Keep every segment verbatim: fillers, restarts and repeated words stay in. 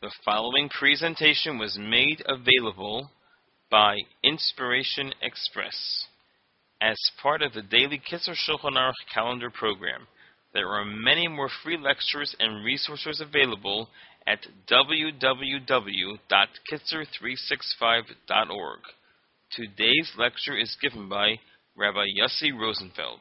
The following presentation was made available by Inspiration Express as part of the daily Kitzur Shulchan Aruch calendar program. There are many more free lectures and resources available at w w w dot kitzur three sixty-five dot org. Today's lecture is given by Rabbi Yossi Rosenfeld.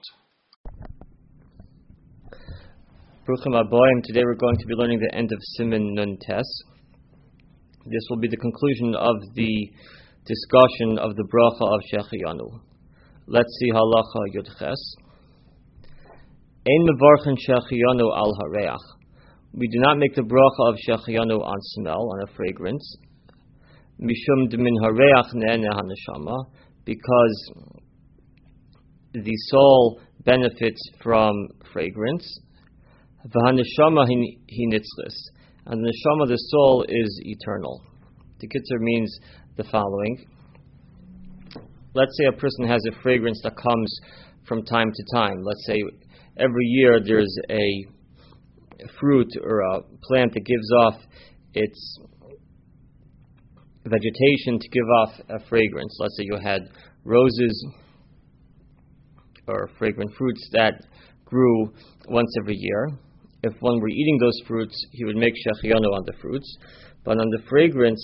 Bruchim Aboim. Today we're going to be learning the end of Siman Nun Tes. This will be the conclusion of the discussion of the bracha of Shechianu. Let's see halacha Yud Ches. Ein mevarchen Shechianu al hareach. We do not make the bracha of Shechianu on smell, on a fragrance. Mishum de min hareach ne'ene haneshama, because the soul benefits from fragrance. V'haneshama hi nitzlis, and the neshama, the soul, is eternal. The kitzur means the following. Let's say a person has a fragrance that comes from time to time. Let's say every year there's a fruit or a plant that gives off its vegetation to give off a fragrance. Let's say you had roses or fragrant fruits that grew once every year. If one were eating those fruits, he would make shechianu on the fruits. But on the fragrance,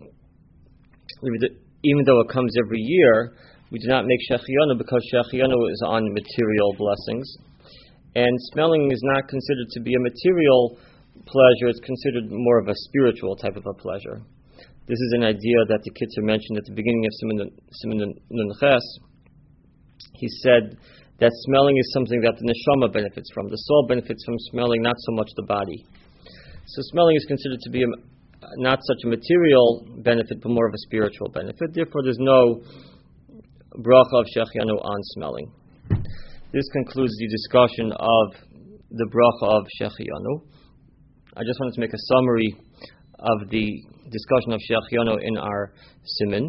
even though it comes every year, we do not make shechianu because shechianu is on material blessings. And smelling is not considered to be a material pleasure, it's considered more of a spiritual type of a pleasure. This is an idea that the Kitzur mentioned at the beginning of Siman Nun Ches. He said that smelling is something that the neshama benefits from. The soul benefits from smelling, not so much the body. So smelling is considered to be a, not such a material benefit, but more of a spiritual benefit. Therefore, there's no bracha of shechianu on smelling. This concludes the discussion of the bracha of shechianu. I just wanted to make a summary of the discussion of shechianu in our siman.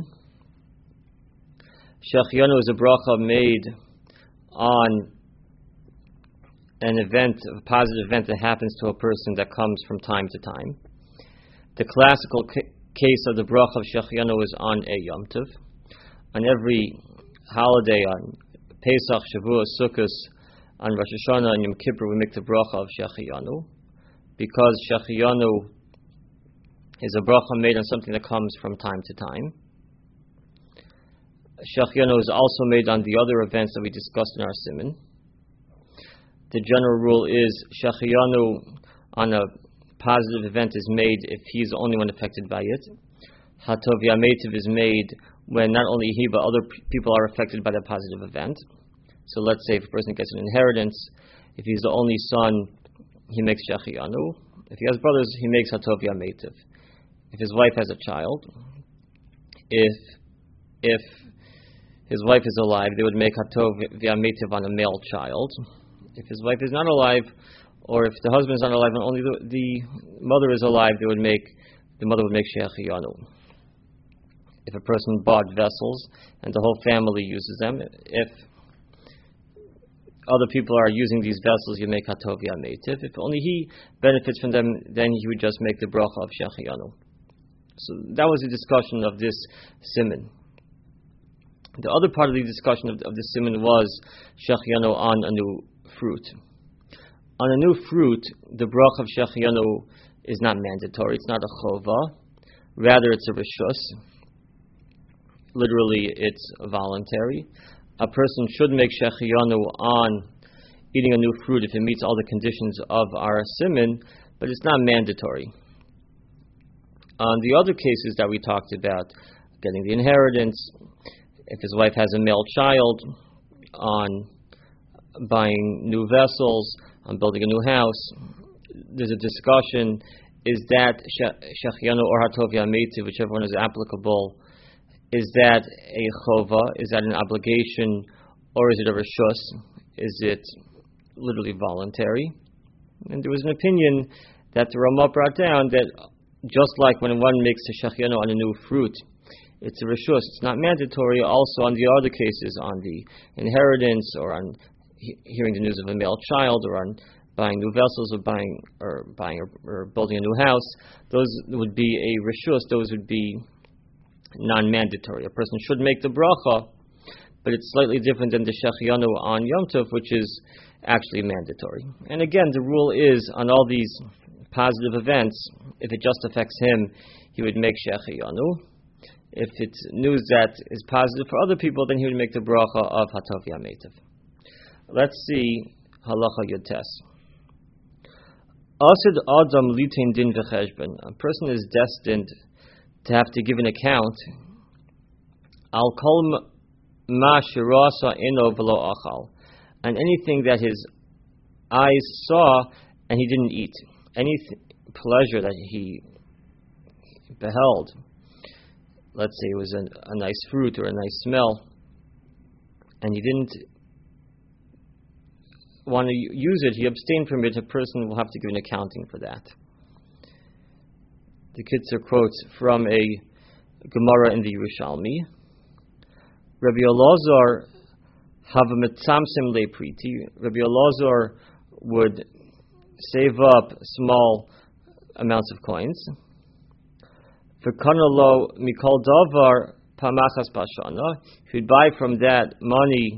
Shechianu is a bracha made on an event, a positive event that happens to a person that comes from time to time. The classical ca- case of the bracha of shechianu is on a Yom Tov. On every holiday, on Pesach, Shavuot, Sukkot, on Rosh Hashanah, and Yom Kippur, we make the bracha of shechianu, because shechianu is a bracha made on something that comes from time to time. Shechianu is also made on the other events that we discussed in our siman. The general rule is shechianu on a positive event is made if he is the only one affected by it. Hatov Yametiv is made when not only he but other p- people are affected by the positive event. So let's say if a person gets an inheritance, if he's the only son, he makes shechianu. If he has brothers, he makes Hatov Yametiv. If his wife has a child, if if his wife is alive, they would make Hatov V'Yametiv on a male child. If his wife is not alive, or if the husband is not alive and only the, the mother is alive, they would make the mother would make shechianu. If a person bought vessels and the whole family uses them, if other people are using these vessels, you make Hatov V'Yametiv. If only he benefits from them, then he would just make the bracha of shechianu. So that was the discussion of this siman. The other part of the discussion of, of the siman was shechianu on a new fruit. On a new fruit, the bracha of shechianu is not mandatory. It's not a chova. Rather, it's a reshus. Literally, it's voluntary. A person should make shechianu on eating a new fruit if it meets all the conditions of our siman, but it's not mandatory. On the other cases that we talked about, getting the inheritance, if his wife has a male child, on buying new vessels, on building a new house, there's a discussion, is that shechianu or Hatov Yametiv, whichever one is applicable, is that a chova, is that an obligation, or is it a reshus? Is it literally voluntary? And there was an opinion that the Ramah brought down that just like when one makes a shechianu on a new fruit, it's a reshus, it's not mandatory. Also on the other cases, on the inheritance, or on he- hearing the news of a male child, or on buying new vessels or buying or buying or, or building a new house, those would be a reshus. Those would be non-mandatory. A person should make the bracha, but it's slightly different than the Shechianu on Yom Tov, which is actually mandatory. And again, the rule is on all these positive events, if it just affects him, he would make Shechianu. If it's news that is positive for other people, then he would make the bracha of Hatov Yametiv. Let's see Halacha Yud Tes. Asid Adam Litain Din V'Cheshbon. A person is destined to have to give an account. Al Kol Ma Shirasa Eno V'Lo Achal. And anything that his eyes saw and he didn't eat. Any th- pleasure that he beheld. Let's say it was a, a nice fruit or a nice smell, and he didn't want to use it, he abstained from it, a person will have to give an accounting for that. The Kitzur quotes from a Gemara in the Yerushalmi. Rabbi Elazar have a mitzamsim lepriti. Rabbi Elazar would save up small amounts of coins. V'kanalo mikol davar pamachas bashana. He'd buy from that money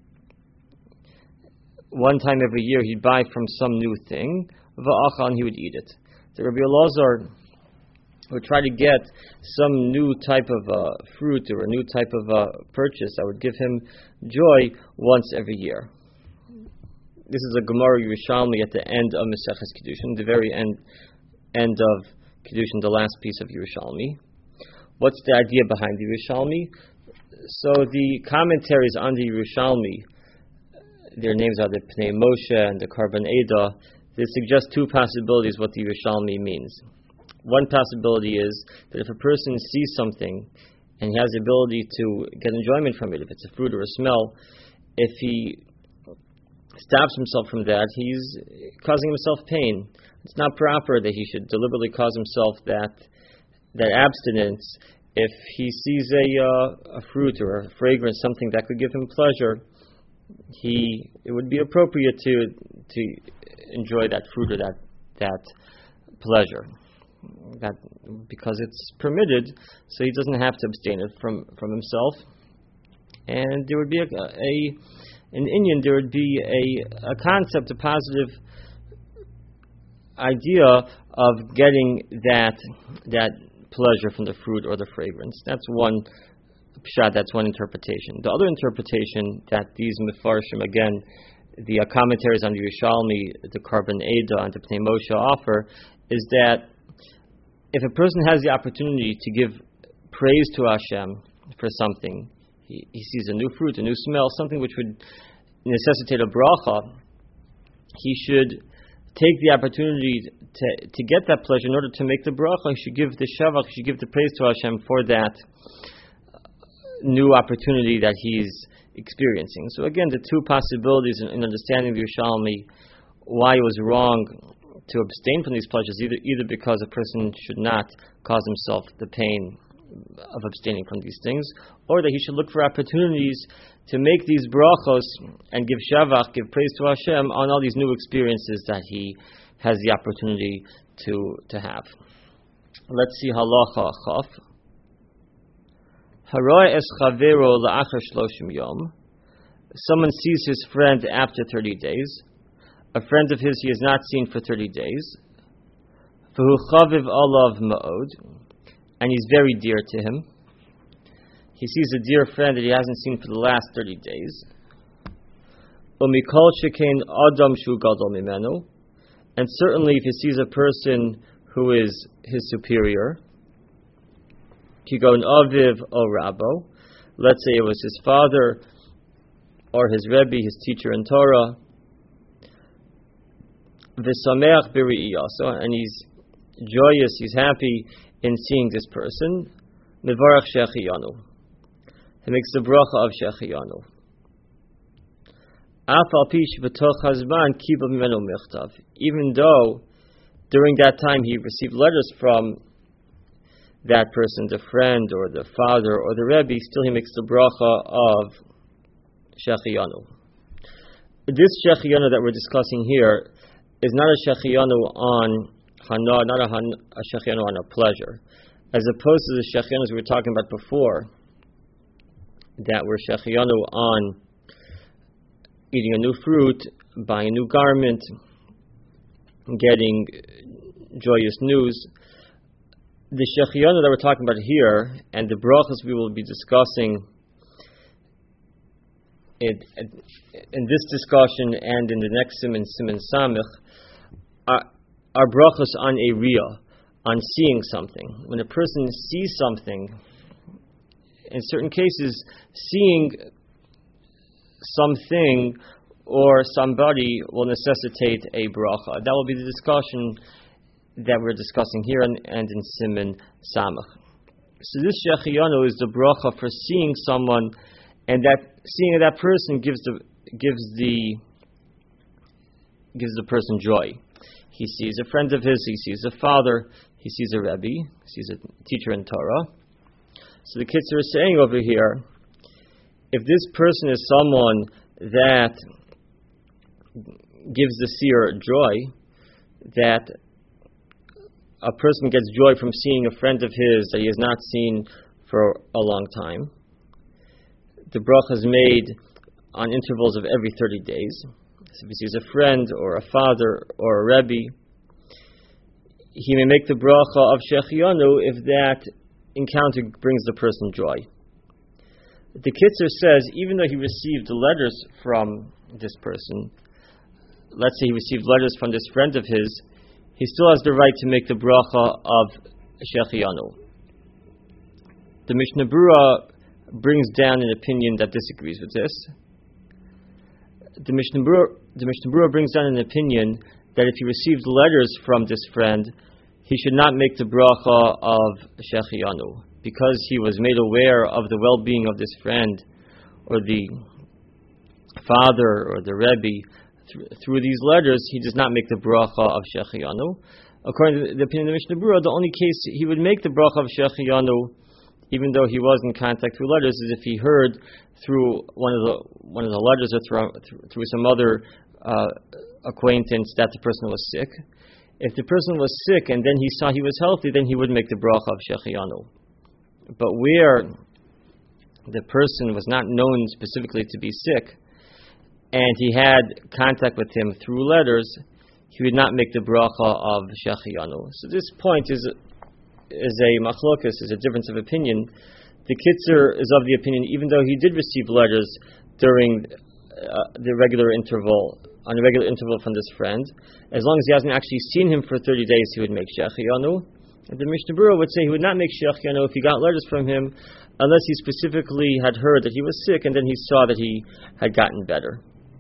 one time every year. He'd buy from some new thing. V'achal, and he would eat it. So Rabbi Elazar would try to get some new type of uh, fruit or a new type of uh, purchase that would give him joy once every year. This is a Gemara Yerushalmi at the end of Maseches Kiddushin, the very end end of Kiddushin, the last piece of Yerushalmi. What's the idea behind the Yerushalmi? So the commentaries on the Yerushalmi, their names are the Pnei Moshe and the Karban Eda. They suggest two possibilities what the Yerushalmi means. One possibility is that if a person sees something and he has the ability to get enjoyment from it, if it's a fruit or a smell, if he stops himself from that, he's causing himself pain. It's not proper that he should deliberately cause himself that that abstinence. If he sees a uh, a fruit or a fragrance, something that could give him pleasure, he it would be appropriate to to enjoy that fruit or that that pleasure. That because it's permitted, so he doesn't have to abstain it from, from himself. And there would be a, a in Indian there would be a, a concept, a positive idea of getting that that pleasure from the fruit or the fragrance. That's one pshat, that's one interpretation. The other interpretation that these mefarshim, again, the uh, commentaries on the Yerushalmi, the Karban Eda, and the Pnei Moshe offer, is that if a person has the opportunity to give praise to Hashem for something, he, he sees a new fruit, a new smell, something which would necessitate a bracha, he should take the opportunity to, to get that pleasure. In order to make the bracha, he should give the shavach, he should give the praise to Hashem for that new opportunity that he's experiencing. So again, the two possibilities in, in understanding the Yerushalmi, why it was wrong to abstain from these pleasures, either either because a person should not cause himself the pain of abstaining from these things, or that he should look for opportunities to make these brachos and give shavach, give praise to Hashem on all these new experiences that he has the opportunity to to have. Let's see halacha chaf. Haroy es chavero la'achar shloshim yom. Someone sees his friend after thirty days. A friend of his he has not seen for thirty days. V'hu chaviv alav ma'od, and he's very dear to him. He sees a dear friend that he hasn't seen for the last thirty days. Umikol shekain adam shu gadol mimenu, and certainly if he sees a person who is his superior, kigon aviv o rabo, let's say it was his father or his rebbe, his teacher in Torah, v'sameach b'ri'iyasa, and he's joyous, he's happy in seeing this person, mevarach shechiyanu, he makes the bracha of shechiyanu. Af al pi shebetoch hazman kibel mimenu michtav, even though during that time he received letters from that person, the friend or the father or the rebbe, still he makes the bracha of shechiyanu. This shechiyanu that we're discussing here is not a shechianu on hana, not a, han, a shechianu on a pleasure, as opposed to the shechianus we were talking about before, that were shechianu on eating a new fruit, buying a new garment, getting joyous news. The shechianu that we're talking about here, and the brachas we will be discussing in, in this discussion and in the next siman, siman samich, are, are brachas on a riyah, on seeing something. When a person sees something, in certain cases, seeing something or somebody will necessitate a bracha. That will be the discussion that we're discussing here and, and in siman samach. So this shechianu is the bracha for seeing someone, and that seeing that person gives the gives the gives the person joy. He sees a friend of his, he sees a father, he sees a rebbe, he sees a teacher in Torah. So the Kitzur is saying over here, if this person is someone that gives the seer joy, that a person gets joy from seeing a friend of his that he has not seen for a long time, the bracha is made on intervals of every thirty days. So if he sees a friend or a father or a rebbe, he may make the bracha of shechianu if that encounter brings the person joy. The Kitzur says, even though he received letters from this person, let's say he received letters from this friend of his, he still has the right to make the bracha of shechianu. The Mishnah Berurah brings down an opinion that disagrees with this. The Mishnah Berurah, the Mishnah Berurah brings down an opinion that if he received letters from this friend, he should not make the bracha of shechianu, because he was made aware of the well-being of this friend or the father or the rebbe th- through these letters. He does not make the bracha of shechianu. According to the opinion of the Mishnah Berurah, the only case he would make the bracha of shechianu, even though he was in contact through letters, is if he heard through one of the one of the letters or through, through some other uh, acquaintance that the person was sick. If the person was sick and then he saw he was healthy, then he would make the bracha of shechianu. But where the person was not known specifically to be sick, and he had contact with him through letters, he would not make the bracha of shechianu. So this point is is a machlokas, is a difference of opinion. The Kitzur is of the opinion, even though he did receive letters during uh, the regular interval, on a regular interval from this friend, as long as he hasn't actually seen him for thirty days, he would make shechianu. And the Mishnah Berurah would say he would not make shechianu if he got letters from him, unless he specifically had heard that he was sick and then he saw that he had gotten better.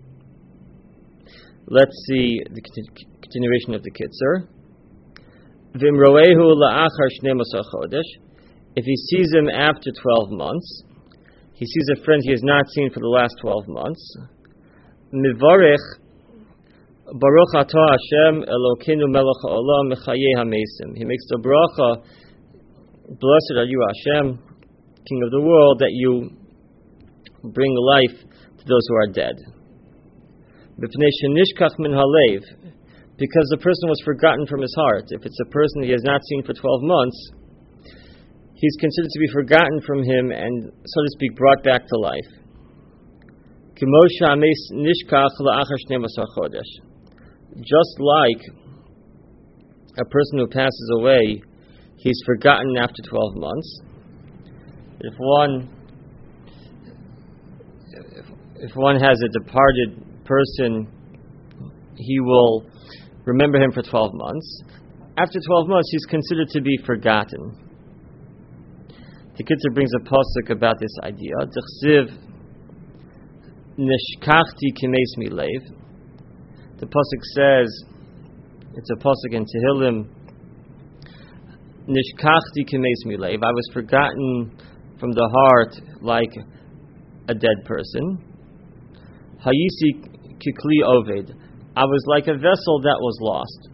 Let's see the continuation of the Kitzur. V'imroehu la'achar shneimosar chodesh. If he sees him after twelve months, he sees a friend he has not seen for the last twelve months. Mivarech Baruch atah Hashem Elokeinu melech ha'olam mechayei hamesim. He makes the bracha, blessed are you Hashem, King of the world, that you bring life to those who are dead. B'pnei shenishkach min halev, because the person was forgotten from his heart. If it's a person he has not seen for twelve months, he's considered to be forgotten from him and, so to speak, brought back to life. Just like a person who passes away, he's forgotten after twelve months. If one if, if one has a departed person, he will remember him for twelve months. After twelve months, he's considered to be forgotten. The Kitzur brings a pasuk about this idea. D'chsiv nishkachti kimeis milev. The pasuk says, it's a pasuk in Tehillim, nishkachti kimeis milev. I was forgotten from the heart like a dead person. Hayisi kikli oved. I was like a vessel that was lost.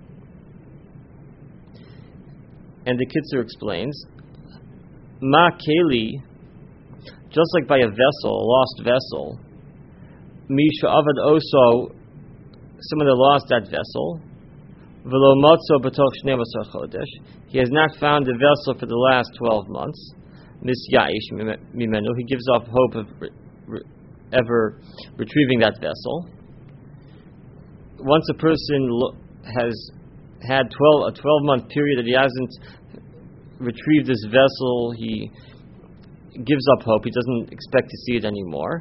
And the Kitzur explains, Ma keli, just like by a vessel, a lost vessel, Mi sha'avad oso someone that lost that vessel, v'lo matzo b'toch shnei asar chodesh, he has not found the vessel for the last twelve months, mis ya'ish mimenu, he gives up hope of re- re- ever retrieving that vessel. Once a person lo- has had twelve, a twelve-month period that he hasn't retrieved this vessel, he gives up hope, he doesn't expect to see it anymore.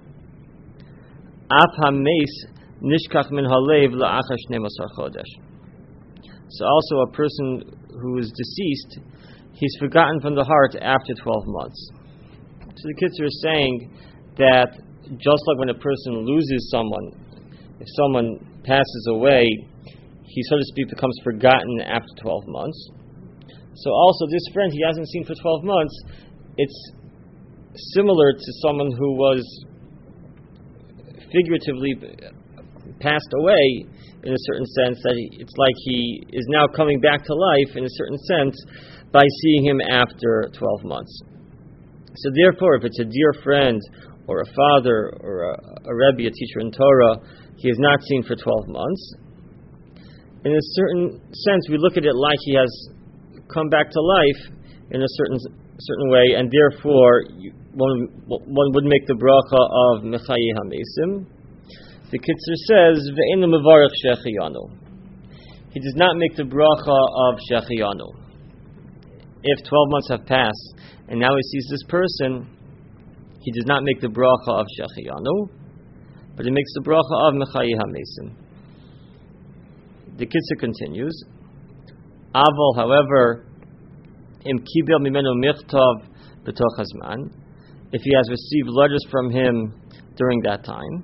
Af ha-meis nishkach min halev la'achar shnei asar chodesh. So also a person who is deceased, he's forgotten from the heart after twelve months. So the Kitzur is saying that just like when a person loses someone, if someone passes away, he, so to speak, becomes forgotten after twelve months. So also this friend he hasn't seen for twelve months, it's similar to someone who was figuratively passed away in a certain sense, that he, it's like he is now coming back to life in a certain sense by seeing him after twelve months. So therefore, if it's a dear friend or a father or a, a Rebbe, a teacher in Torah, he is not seen for twelve months. In a certain sense, we look at it like he has come back to life in a certain certain way, and therefore you, one, one would make the bracha of Mechayi HaMesim. The Kitzur says, Ve'enu mevarech Shehecheyanu. He does not make the bracha of Shehecheyanu. If twelve months have passed, and now he sees this person, he does not make the bracha of Shehecheyanu, but he makes the bracha of Mechayi HaMesim. The Kitzur continues, Aval, however, Im kibel mimenu michtav b'toch hazman, if he has received letters from him during that time,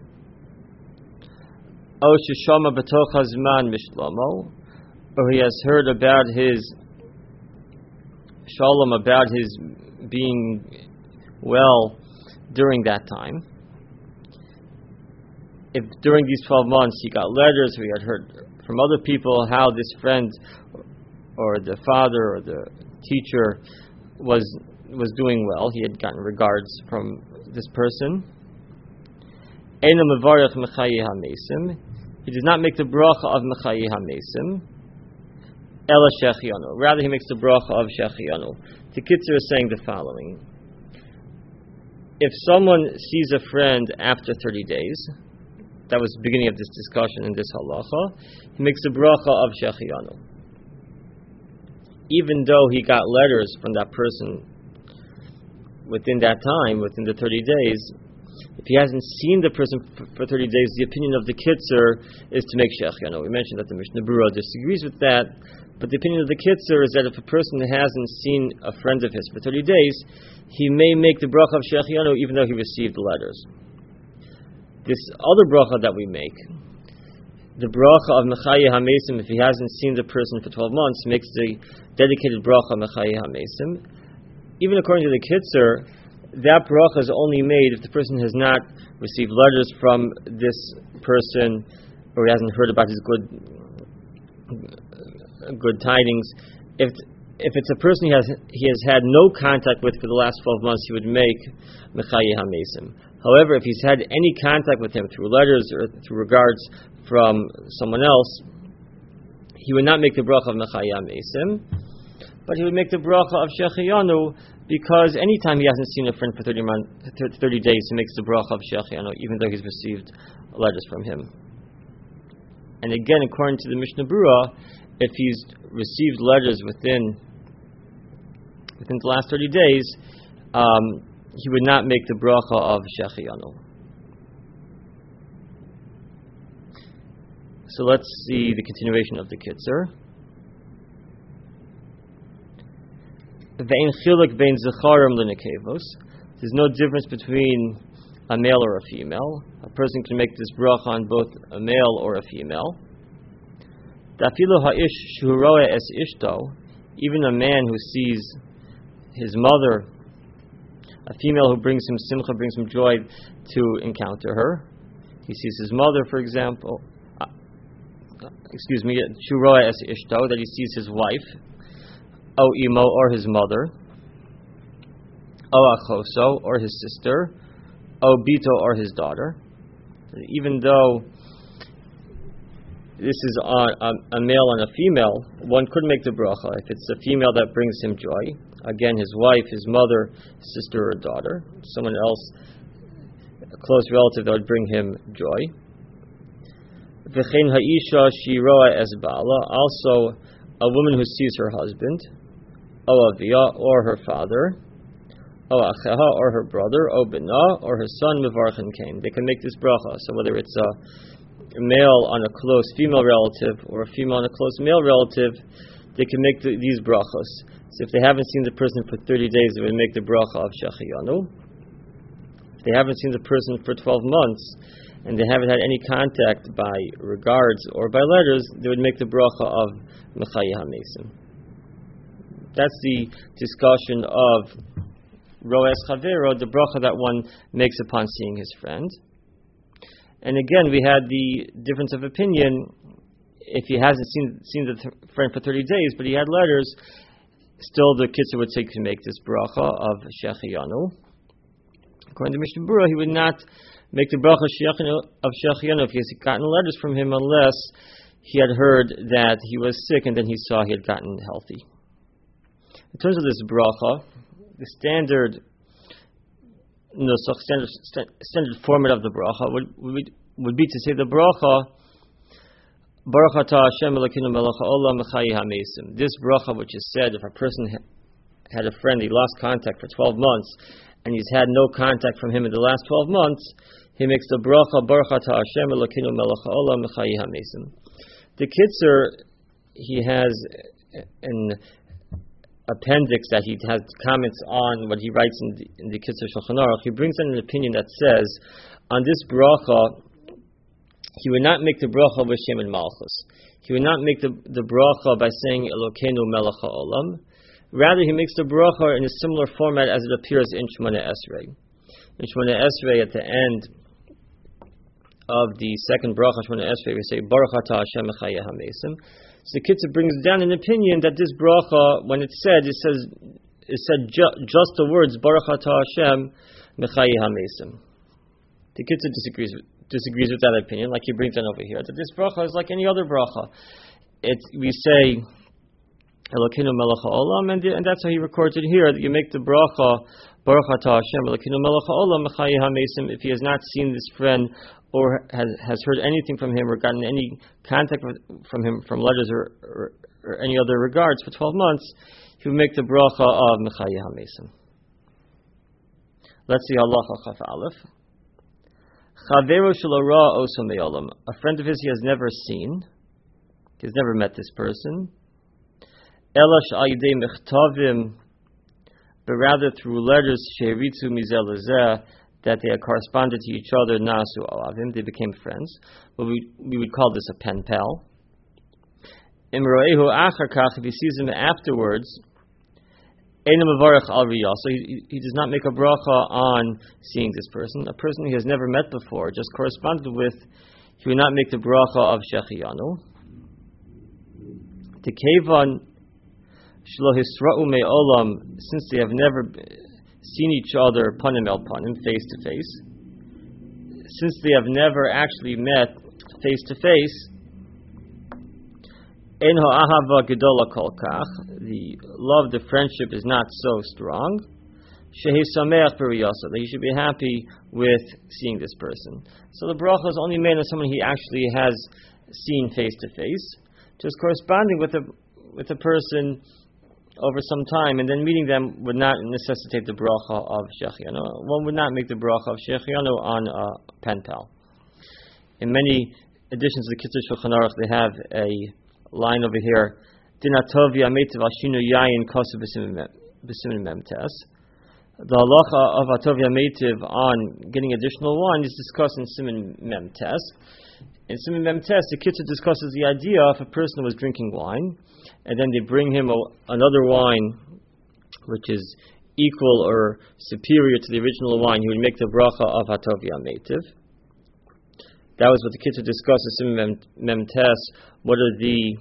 O sheshama b'toch hazman mishlomo, or he has heard about his shalom, about his being well during that time. If during these twelve months he got letters, or he had heard from other people how this friend or the father or the teacher was was doing well, he had gotten regards from this person, Eino mevarech Mechayi HaMesim, he does not make the bracha of Mechayi HaMesim, Ela Shehecheyanu, rather he makes the bracha of Shehecheyanu. The Kitzur is saying the following: if someone sees a friend after thirty days, that was the beginning of this discussion in this halacha, he makes the bracha of Shehecheyanu. Even though he got letters from that person within that time, within the thirty days, if he hasn't seen the person for thirty days, the opinion of the Kitzur is to make Shehecheyanu. We mentioned that the Mishnah Berurah disagrees with that, but the opinion of the Kitzur is that if a person hasn't seen a friend of his for thirty days, he may make the bracha of Shehecheyanu even though he received the letters. This other bracha that we make, the bracha of Mechayi HaMesim, if he hasn't seen the person for twelve months, makes the dedicated bracha Mechayi HaMesim. Even according to the Kitzur, that bracha is only made if the person has not received letters from this person, or he hasn't heard about his good good tidings. If if it's a person he has he has had no contact with for the last twelve months, he would make Mechayi HaMesim. However, if he's had any contact with him through letters or through regards from someone else, he would not make the bracha of Mechayi HaMesim, but he would make the bracha of Shehecheyanu, because anytime he hasn't seen a friend for thirty, month, thirty days, he makes the bracha of Shehecheyanu, even though he's received letters from him. And again, according to the Mishnah Berurah, if he's received letters within within the last thirty days, um, he would not make the bracha of Shehecheyanu. So let's see the continuation of the Kitzur. Ve'en chiluk bein zecharim lenekevos. There's no difference between a male or a female. A person can make this bracha on both a male or a female. Dafilu ha'ish shu ro'eh es ishto, even a man who sees his mother, a female who brings him simcha, brings him joy to encounter her. He sees his mother, for example. Uh, excuse me, shu ro'eh es ishto, that he sees his wife, o imo, or his mother, o achoso, or his sister, o bito, or his daughter. Even though this is on a, a male and a female, one could make the bracha. If it's a female that brings him joy, again, his wife, his mother, his sister or daughter, someone else, a close relative that would bring him joy. V'chein ha'isha shiroa es ba'ala, also a woman who sees her husband, o avia, or her father, o acheha, or her brother, o bina, or her son, mevarchen kain. They can make this bracha. So whether it's a male on a close female relative or a female on a close male relative, they can make the, these brachas. So if they haven't seen the person for thirty days, they would make the bracha of Shechianu. If they haven't seen the person for twelve months, and they haven't had any contact by regards or by letters, they would make the bracha of Mechayi HaMesim. That's the discussion of Roes Chavero, the bracha that one makes upon seeing his friend. And again, we had the difference of opinion. If he hasn't seen seen the th- friend for thirty days, but he had letters, still the kitzur would take to make this bracha of Shechianu. According to Mishnah Berurah, he would not make the bracha of Shechianu if he has gotten letters from him unless he had heard that he was sick and then he saw he had gotten healthy. In terms of this bracha, the standard no, so standard, standard format of the bracha would, would would be to say the bracha Baruch Atah Hashem Elokeinu Melech Haolam Mechayi HaMesim. This bracha, which is said if a person ha- had a friend, he lost contact for twelve months, and he's had no contact from him in the last twelve months, he makes the bracha Baruch Atah Hashem Elokeinu Melech Haolam Mechayi HaMesim. The Kitzur, he has an appendix that he has comments on what he writes in the, in the Kitzur Shulchan Aruch. He brings in an opinion that says on this bracha he would not make the bracha with Shem and Malchus. He would not make the, the bracha by saying Elokeinu Melech HaOlam. Rather, he makes the bracha in a similar format as it appears in Shemona Esrei. In Shemona Esrei, at the end of the second bracha, Shemona Esrei, we say Baruch Atah Hashem Mechayi HaMesim. So the Kitzur brings down an opinion that this bracha, when it's said, it says it said ju- just the words Baruch Atah Hashem Mechayi HaMesim. The Kitzur disagrees with disagrees with that opinion, like he brings down over here, that this bracha is like any other bracha. It's, we say Elokeinu Melech HaOlam, and, and that's how he records it here, that you make the bracha Baruch Atah Hashem Elokeinu Melech HaOlam Mechayi HaMesim if he has not seen this friend or has, has heard anything from him or gotten any contact with, from him from letters or, or, or any other regards for twelve months, he would make the bracha of Mechayi HaMesim. Let's see Halacha Chaf Aleph. Chavero shelo ra oso me'olam. A friend of his he has never seen. He has never met this person. Ela she'al yidei mechtavim, but rather through letters she'eritzu mizel lezeh, that they had corresponded to each other, nasu alavim, they became friends. But we we would call this a pen pal. Im ro'ehu achar kach, if he sees him afterwards, Eina mevarach al riyah. So he, he does not make a bracha on seeing this person. A person he has never met before, just corresponded with, he will not make the bracha of Shechianu. The kevan shelo hisra'u me'olam, since they have never seen each other panim el panim, face to face, since they have never actually met face to face, ein ha'ahava gedola kol kach, the love, the friendship is not so strong. Shehi sameach b'riyasa, that he should be happy with seeing this person. So the bracha is only made on someone he actually has seen face to face, just corresponding with a with a person over some time, and then meeting them would not necessitate the bracha of Shechianu. One would not make the bracha of Shechianu on a pen pal. In many editions of the Kitzur Shulchan Aruch, they have a line over here. Dinatovi ametiv ashinu yayin kosu b'simin memtes. The halacha of Atovi ametiv on getting additional wine is discussed in Simin memtes. In Simin memtes, the Kitzur discusses the idea if a person was drinking wine, and then they bring him a, another wine which is equal or superior to the original wine, he would make the bracha of Hatovi HaMeitiv. That was what the Kitzur discusses in Mem- Memtes. What are the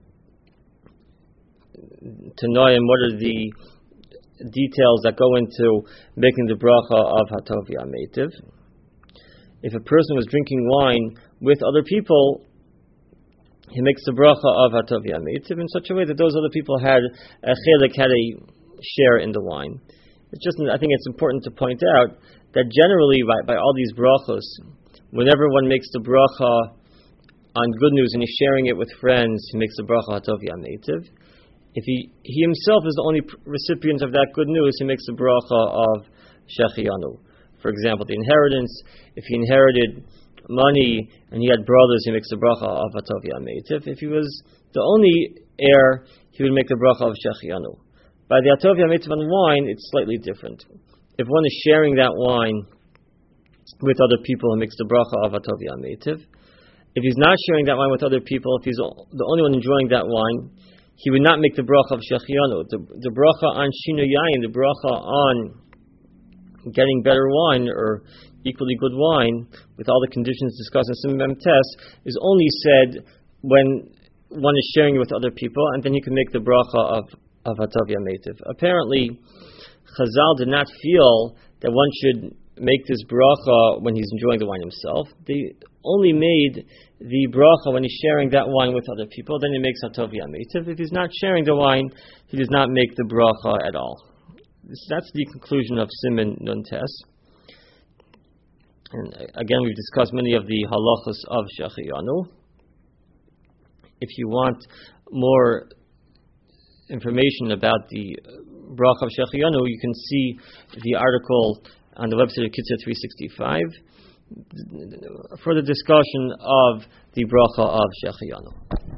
Tanoim, what are the details that go into making the bracha of Hatovi HaMeitiv? If a person was drinking wine with other people, he makes the bracha of Hatov Yameitiv in such a way that those other people had a chelik, had a share in the wine. It's just, I think it's important to point out that generally by, by all these brachos, whenever one makes the bracha on good news and he's sharing it with friends, he makes the bracha Hatov Yameitiv. If he, he himself is the only recipient of that good news, he makes the bracha of Shechianu. For example, the inheritance, if he inherited money and he had brothers, he makes the bracha of Hatov Yameitiv. If he was the only heir, he would make the bracha of Shechianu. By the Hatov Yameitiv on wine, it's slightly different. If one is sharing that wine with other people, he makes the bracha of Hatov Yameitiv. If he's not sharing that wine with other people, if he's the only one enjoying that wine, he would not make the bracha of Shechianu. The, the bracha on Shinu Yayin, the bracha on getting better wine or equally good wine, with all the conditions discussed in Siman Mem Tes, is only said when one is sharing it with other people, and then you can make the bracha of, of Hatov Yameitiv. Apparently, Chazal did not feel that one should make this bracha when he's enjoying the wine himself. They only made the bracha when he's sharing that wine with other people, then he makes Hatov Yameitiv. If he's not sharing the wine, he does not make the bracha at all. That's the conclusion of Siman Nun Tes. And again, we've discussed many of the halachos of Shechianu. If you want more information about the bracha of Shechianu, you can see the article on the website of Kitzur three sixty-five for the discussion of the bracha of Shechianu.